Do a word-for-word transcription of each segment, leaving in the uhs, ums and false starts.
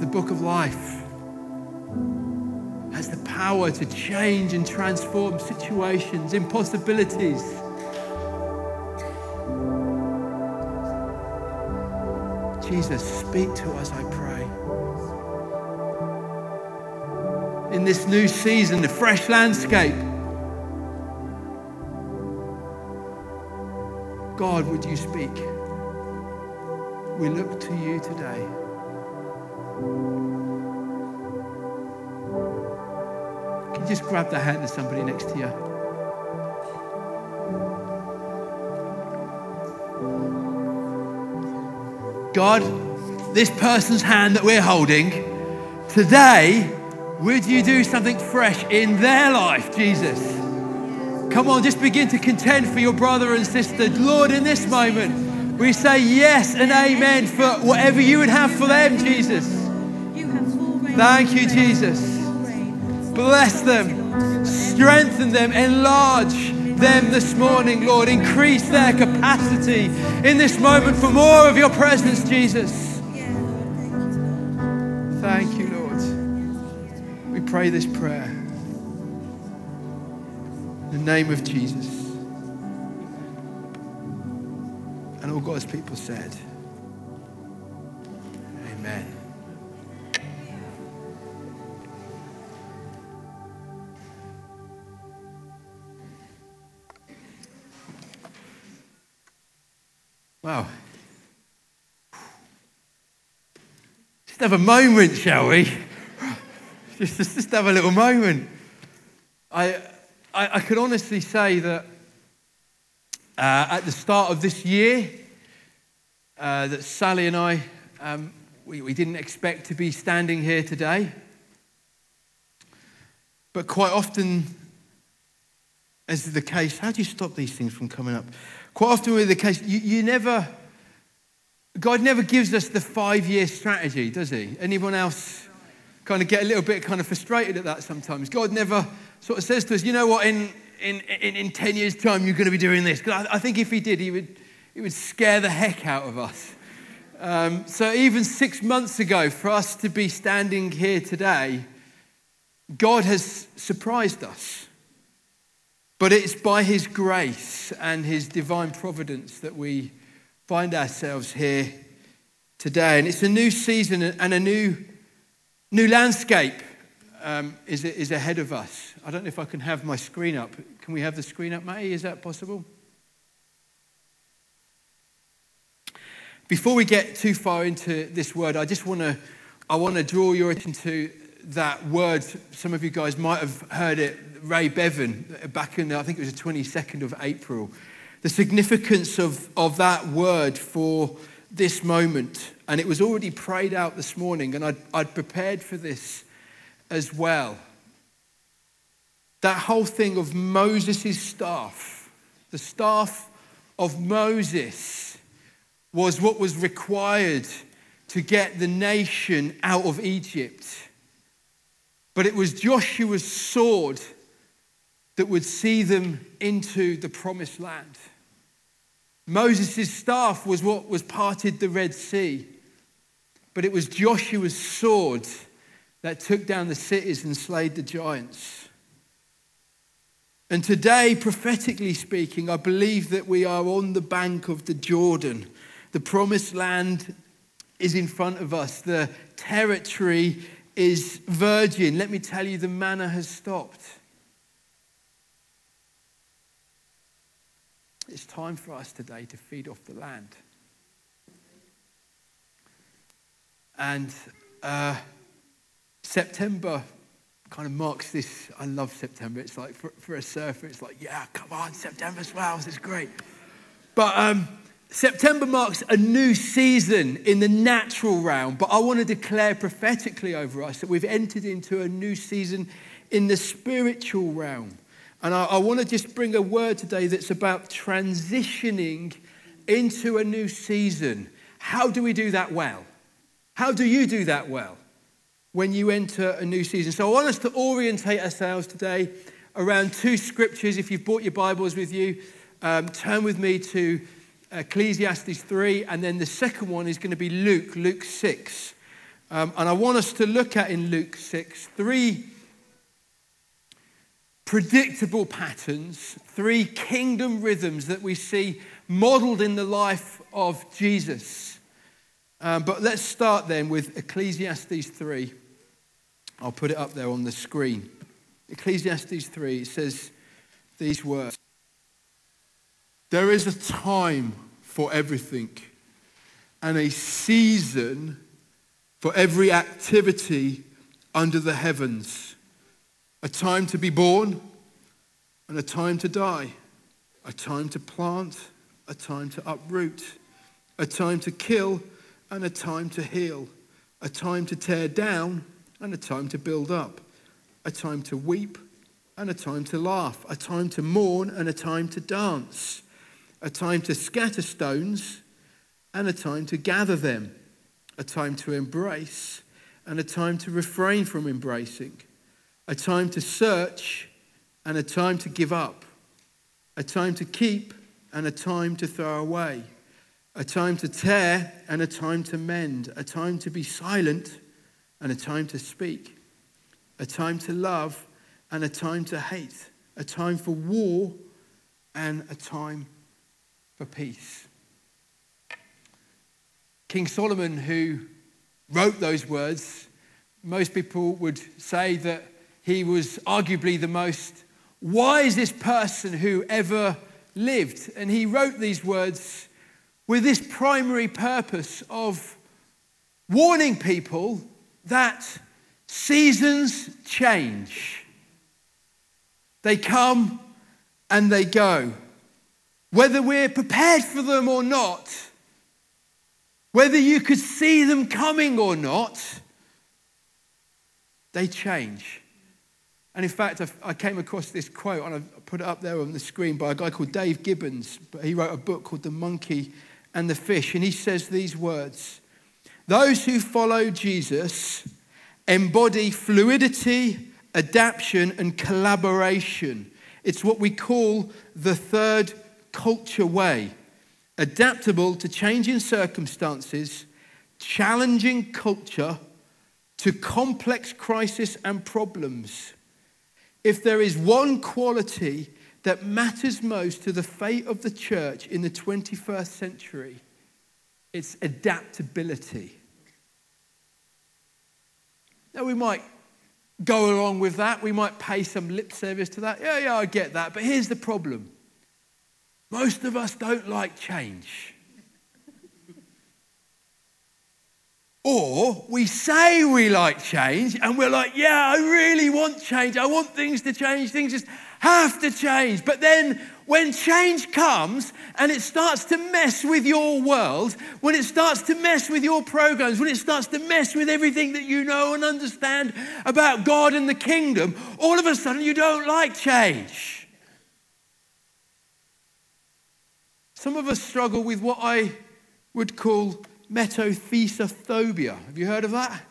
the book of life has the power to change and transform situations, impossibilities. Jesus, speak to us, I pray. In this new season, the fresh landscape, God, would you speak? We look to you today. Can you just grab the hand of somebody next to you? God, this person's hand that we're holding, today, would you do something fresh in their life, Jesus? Come on, just begin to contend for your brother and sister. Lord, in this moment, we say yes and amen for whatever you would have for them, Jesus. Thank you, Jesus. Bless them, strengthen them, enlarge them this morning, Lord. Increase their capacity in this moment for more of your presence, Jesus. Thank you, Lord. We pray this prayer in the name of Jesus. And all God's people said, amen. Wow. Just have a moment, shall we? Just, just, just have a little moment. I, I, I can honestly say that uh, at the start of this year, uh, that Sally and I, um, we, we didn't expect to be standing here today. But quite often, as is the case, how do you stop these things from coming up? Quite often with the case, you, you never, God never gives us the five-year strategy, does he? Anyone else kind of get a little bit kind of frustrated at that sometimes? God never sort of says to us, you know what, in in, in, in ten years' time, you're going to be doing this. Because I, I think if he did, he would, he would scare the heck out of us. Um, so even six months ago, for us to be standing here today, God has surprised us. But it's by his grace and his divine providence that we find ourselves here today. And it's a new season and a new, new landscape um, is, is ahead of us. I don't know if I can have my screen up. Can we have the screen up, Matty? Is that possible? Before we get too far into this word, I just want to I want to draw your attention to that word. Some of you guys might have heard it, Ray Bevan, back in, I think it was the twenty-second of April. The significance of, of that word for this moment. And it was already prayed out this morning, and I'd, I'd prepared for this as well. That whole thing of Moses' staff, the staff of Moses, was what was required to get the nation out of Egypt. But it was Joshua's sword that would see them into the promised land. Moses' staff was what was parted the Red Sea. But it was Joshua's sword that took down the cities and slayed the giants. And today, prophetically speaking, I believe that we are on the bank of the Jordan. The promised land is in front of us. The territory is virgin. Let me tell you, the manna has stopped. It's time for us today to feed off the land. And uh, September kind of marks this. I love September. It's like, for, for a surfer, it's like, yeah, come on, September swells, it's great. But um, September marks a new season in the natural realm. But I want to declare prophetically over us that we've entered into a new season in the spiritual realm. And I, I want to just bring a word today that's about transitioning into a new season. How do we do that well? How do you do that well when you enter a new season? So I want us to orientate ourselves today around two scriptures. If you've brought your Bibles with you, um, turn with me to Ecclesiastes three, and then the second one is going to be Luke, Luke six. Um, and I want us to look at in Luke six three predictable patterns, three kingdom rhythms that we see modeled in the life of Jesus. Um, but let's start then with Ecclesiastes three. I'll put it up there on the screen. Ecclesiastes three, it says these words. There is a time for everything and a season for every activity under the heavens. A time to be born and a time to die. A time to plant, a time to uproot. A time to kill and a time to heal. A time to tear down and a time to build up. A time to weep and a time to laugh. A time to mourn and a time to dance. A time to scatter stones and a time to gather them. A time to embrace and a time to refrain from embracing. A time to search and a time to give up. A time to keep and a time to throw away. A time to tear and a time to mend. A time to be silent and a time to speak. A time to love and a time to hate. A time for war and a time for peace. King Solomon, who wrote those words, most people would say that he was arguably the most wisest person who ever lived. And he wrote these words with this primary purpose of warning people that seasons change. They come and they go. Whether we're prepared for them or not, whether you could see them coming or not, they change. And in fact, I came across this quote, and I put it up there on the screen, by a guy called Dave Gibbons. He wrote a book called The Monkey and the Fish, and he says these words: those who follow Jesus embody fluidity, adaptation, and collaboration. It's what we call the third culture way. Adaptable to changing circumstances, challenging culture, to complex crisis and problems. If there is one quality that matters most to the fate of the church in the twenty-first century, it's adaptability. Now, we might go along with that. We might pay some lip service to that. Yeah, yeah, I get that. But here's the problem. Most of us don't like change. Or we say we like change and we're like, yeah, I really want change. I want things to change. Things just have to change. But then when change comes and it starts to mess with your world, when it starts to mess with your programs, when it starts to mess with everything that you know and understand about God and the kingdom, all of a sudden you don't like change. Some of us struggle with what I would call metaphysophobia. Have you heard of that?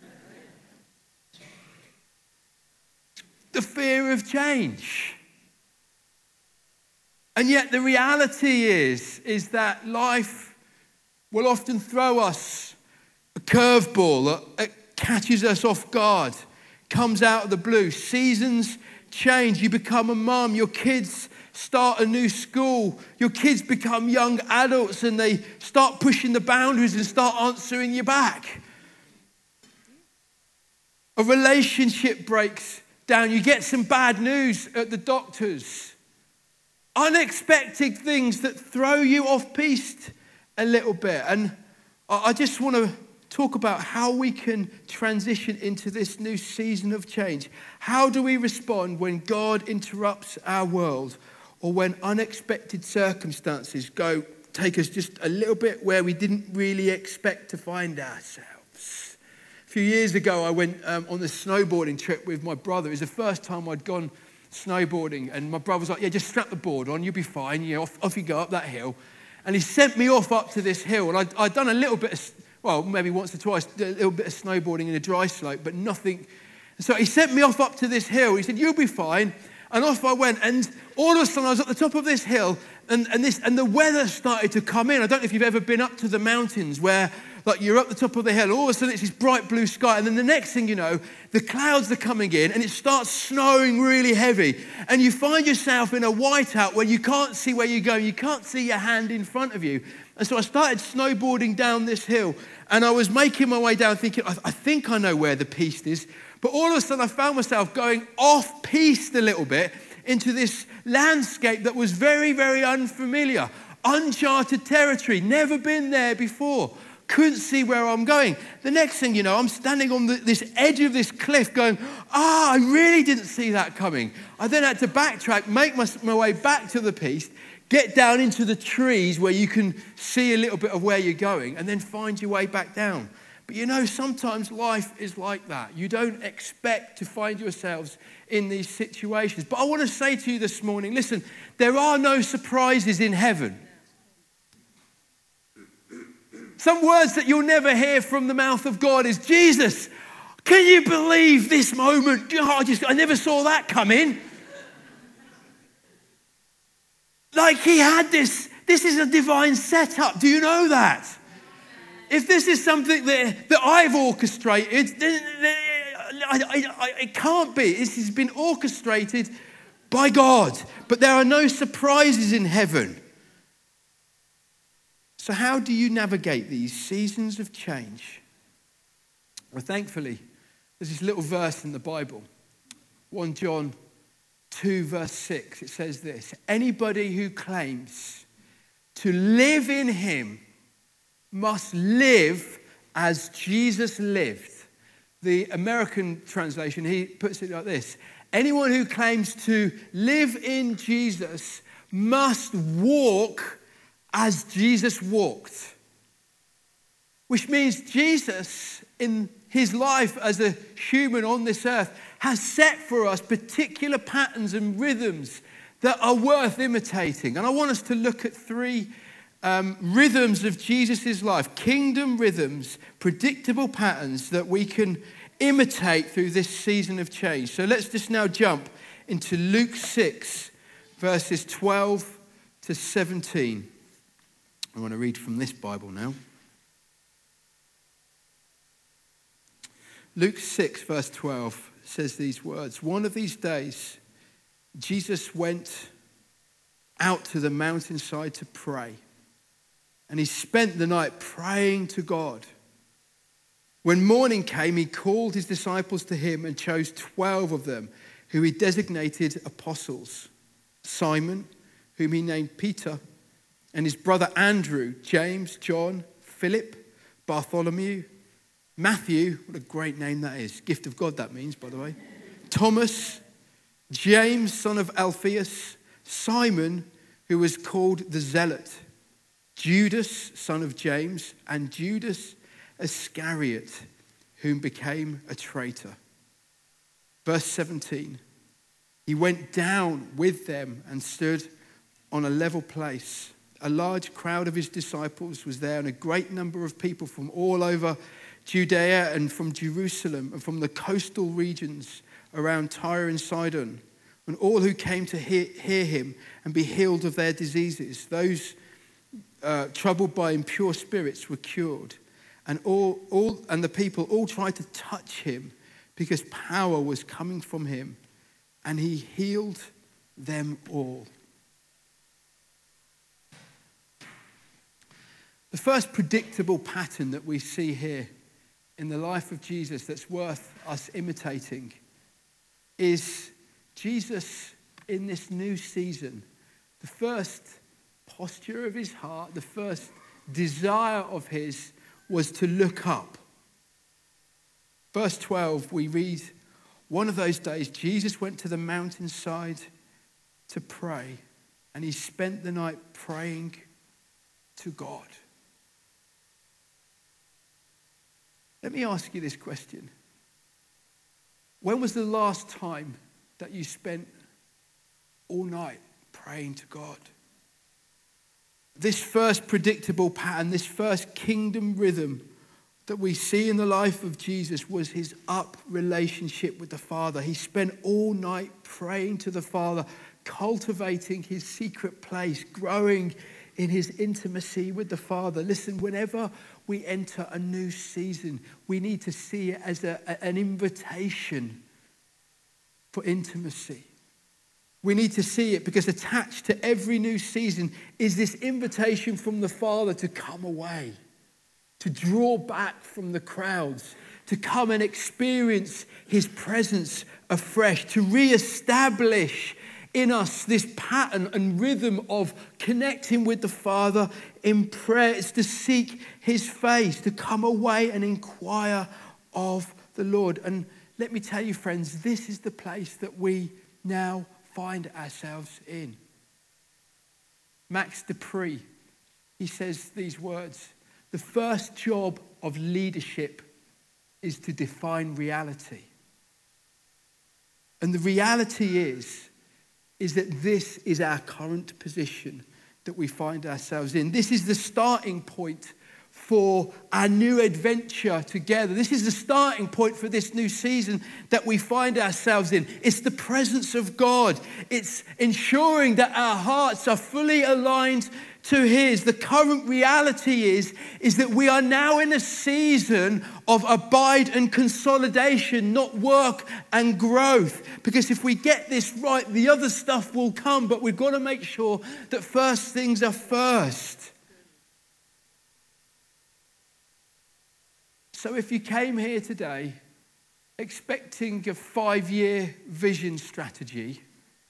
The fear of change. And yet the reality is, is that life will often throw us a curveball that catches us off guard, comes out of the blue. Seasons change. You become a mum. Your kids start a new school. Your kids become young adults and they start pushing the boundaries and start answering you back. A relationship breaks down. You get some bad news at the doctor's. Unexpected things that throw you off piste a little bit. And I just want to talk about how we can transition into this new season of change. How do we respond when God interrupts our world, or when unexpected circumstances go take us just a little bit where we didn't really expect to find ourselves? A few years ago, I went um, on a snowboarding trip with my brother. It was the first time I'd gone snowboarding, and my brother was like, yeah, just strap the board on, you'll be fine. You know, off, off you go up that hill. And he sent me off up to this hill, and I'd, I'd done a little bit of, well, maybe once or twice, a little bit of snowboarding in a dry slope, but nothing. So he sent me off up to this hill. He said, you'll be fine. And off I went, and all of a sudden I was at the top of this hill, and, and this and the weather started to come in. I don't know if you've ever been up to the mountains where like you're up the top of the hill, all of a sudden it's this bright blue sky, and then the next thing you know, the clouds are coming in and it starts snowing really heavy, and you find yourself in a whiteout where you can't see where you're going, you can't see your hand in front of you. And so I started snowboarding down this hill, and I was making my way down thinking, I, I think I know where the piste is, but all of a sudden I found myself going off piste a little bit into this landscape that was very, very unfamiliar. Uncharted territory, never been there before. Couldn't see where I'm going. The next thing you know, I'm standing on the, this edge of this cliff going, ah, I really didn't see that coming. I then had to backtrack, make my, my way back to the piste, get down into the trees where you can see a little bit of where you're going, and then find your way back down. But you know, sometimes life is like that. You don't expect to find yourselves in these situations. But I want to say to you this morning, listen, there are no surprises in heaven. Some words that you'll never hear from the mouth of God is, Jesus, can you believe this moment? Oh, I just, I never saw that coming. Like he had this, this is a divine setup. Do you know that? If this is something that, that I've orchestrated, then I, I, I, it can't be. This has been orchestrated by God. But there are no surprises in heaven. So how do you navigate these seasons of change? Well, thankfully, there's this little verse in the Bible, First John two, verse six. It says this: anybody who claims to live in him must live as Jesus lived. The American translation, he puts it like this: anyone who claims to live in Jesus must walk as Jesus walked. Which means Jesus, in his life as a human on this earth, has set for us particular patterns and rhythms that are worth imitating. And I want us to look at three um, rhythms of Jesus' life, kingdom rhythms, predictable patterns that we can imitate through this season of change. So let's just now jump into Luke six, verses twelve to seventeen. I want to read from this Bible now. Luke six, verse twelve says these words: one of these days, Jesus went out to the mountainside to pray, and he spent the night praying to God. When morning came, he called his disciples to him and chose twelve of them, who he designated apostles: Simon, whom he named Peter, and his brother Andrew, James, John, Philip, Bartholomew, Matthew, what a great name that is. Gift of God, that means, by the way. Thomas, James, son of Alphaeus, Simon, who was called the Zealot, Judas, son of James, and Judas Iscariot, whom became a traitor. Verse seventeen, he went down with them and stood on a level place. A large crowd of his disciples was there, and a great number of people from all over Judea and from Jerusalem and from the coastal regions around Tyre and Sidon, and all who came to hear, hear him and be healed of their diseases. Those uh, troubled by impure spirits were cured, and all, all and the people all tried to touch him because power was coming from him, and he healed them all. The first predictable pattern that we see here in the life of Jesus that's worth us imitating is Jesus in this new season. The first posture of his heart, the first desire of his was to look up. Verse twelve, we read, one of those days Jesus went to the mountainside to pray, and he spent the night praying to God. Let me ask you this question. When was the last time that you spent all night praying to God? This first predictable pattern, this first kingdom rhythm that we see in the life of Jesus was his up relationship with the Father. He spent all night praying to the Father, cultivating his secret place, growing in his intimacy with the Father. Listen, whenever we enter a new season, we need to see it as a, a, an invitation for intimacy. We need to see it because attached to every new season is this invitation from the Father to come away, to draw back from the crowds, to come and experience his presence afresh, to reestablish in us this pattern and rhythm of connecting with the Father in prayer. It's to seek his face, to come away and inquire of the Lord. And let me tell you, friends, this is the place that we now find ourselves in. Max Dupree, he says these words: the first job of leadership is to define reality. And the reality is, is that this is our current position that we find ourselves in. This is the starting point for our new adventure together. This is the starting point for this new season that we find ourselves in. It's the presence of God. It's ensuring that our hearts are fully aligned to his. The current reality is, is that we are now in a season of abide and consolidation, not work and growth. Because if we get this right, the other stuff will come, but we've got to make sure that first things are first. So if you came here today expecting a five-year vision strategy,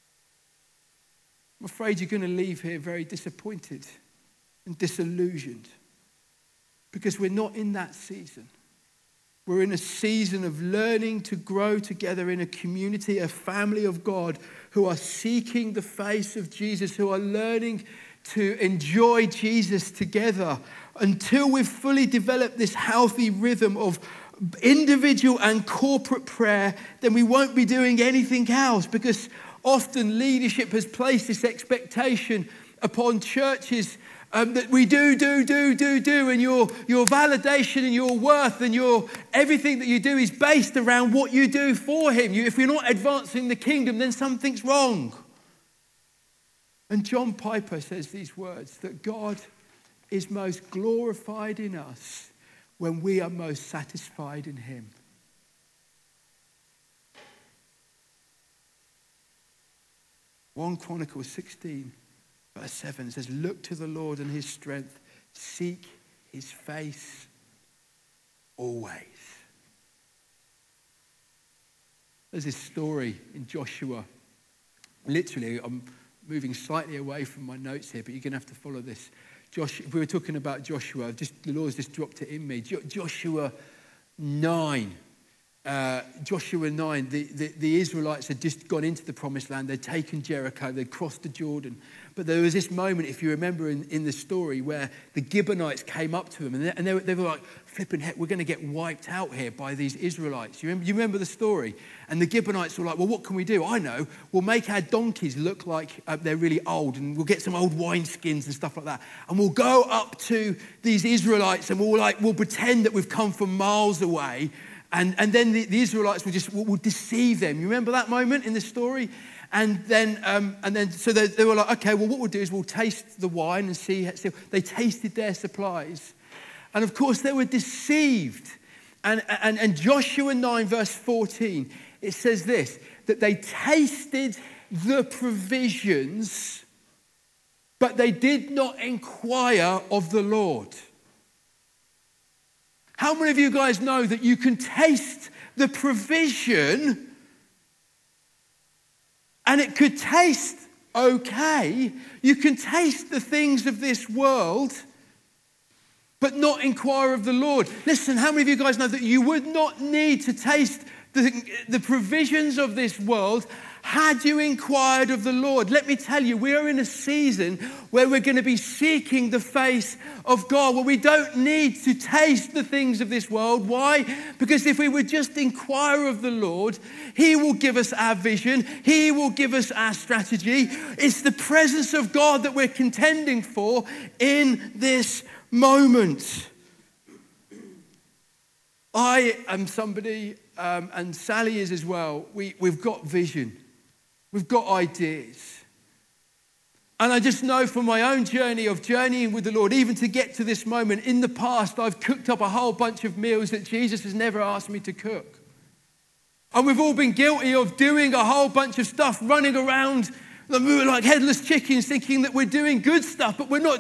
I'm afraid you're going to leave here very disappointed and disillusioned, because we're not in that season. We're in a season of learning to grow together in a community, a family of God who are seeking the face of Jesus, who are learning to enjoy Jesus together. Until we've fully developed this healthy rhythm of individual and corporate prayer, then we won't be doing anything else, because often leadership has placed this expectation upon churches um, that we do, do, do, do, do, and your, your validation and your worth and your everything that you do is based around what you do for him. You, if you're not advancing the kingdom, then something's wrong. And John Piper says these words, that God is most glorified in us when we are most satisfied in him. First Chronicles sixteen, verse seven says, look to the Lord and his strength. Seek his face always. There's this story in Joshua. Literally, I'm moving slightly away from my notes here, but you're going to have to follow this. Joshua, we were talking about Joshua. Just, the Lord's just dropped it in me. Jo- Joshua nine. Uh, Joshua nine, the, the, the Israelites had just gone into the promised land. They'd taken Jericho. They'd crossed the Jordan. But there was this moment, if you remember in, in the story, where the Gibeonites came up to them. And they, and they, were, they were like, flipping heck, we're going to get wiped out here by these Israelites. You remember, you remember the story? And the Gibeonites were like, well, what can we do? I know. We'll make our donkeys look like uh, they're really old. And we'll get some old wineskins and stuff like that. And we'll go up to these Israelites and we'll, like, we'll pretend that we've come from miles away. And, and then the, the Israelites will just will, will deceive them. You remember that moment in the story? And then, um, and then, so they, they were like, okay, well, what we'll do is we'll taste the wine and see. see. They tasted their supplies. And of course, they were deceived. And, and, and Joshua nine, verse fourteen, it says this, that they tasted the provisions, but they did not inquire of the Lord. How many of you guys know that you can taste the provision and it could taste okay? You can taste the things of this world, but not inquire of the Lord. Listen, how many of you guys know that you would not need to taste the, the provisions of this world had you inquired of the Lord? Let me tell you, we are in a season where we're going to be seeking the face of God, where we don't need to taste the things of this world. Why? Because if we would just inquire of the Lord, he will give us our vision. He will give us our strategy. It's the presence of God that we're contending for in this moment. I am somebody, um, and Sally is as well, we, we've got vision. We've got ideas. And I just know from my own journey of journeying with the Lord, even to get to this moment, in the past, I've cooked up a whole bunch of meals that Jesus has never asked me to cook. And we've all been guilty of doing a whole bunch of stuff, running around like headless chickens, thinking that we're doing good stuff, but we're not